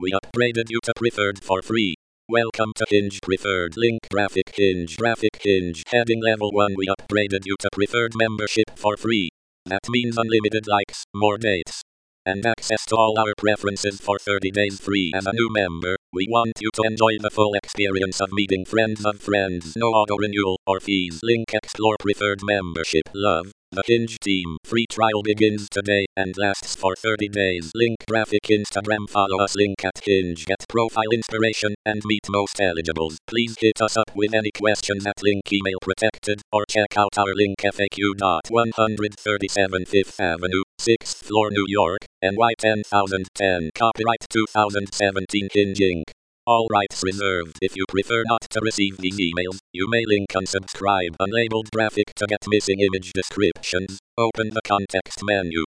We upgraded you to Preferred for free. Welcome to Hinge Preferred. Link graphic Hinge. Heading level 1. We upgraded you to Preferred membership for free. That means unlimited likes, more dates, and access to all our preferences for 30 days free. As a new member, we want you to enjoy the full experience of meeting friends of friends. No auto renewal or fees. Link explore Preferred membership. Love the Hinge team. Free trial begins today and lasts for 30 days. Link graphic Instagram. Follow us. Link at Hinge. Get profile inspiration and meet most eligibles. Please hit us up with any questions at link email protected or check out our link FAQ. 137 5th Avenue, 6th floor, New York, NY 10010. Copyright 2017 Hinge Inc. All rights reserved. If you prefer not to receive these emails, you may link unsubscribe. Unlabeled graphic to get missing image descriptions. Open the context menu.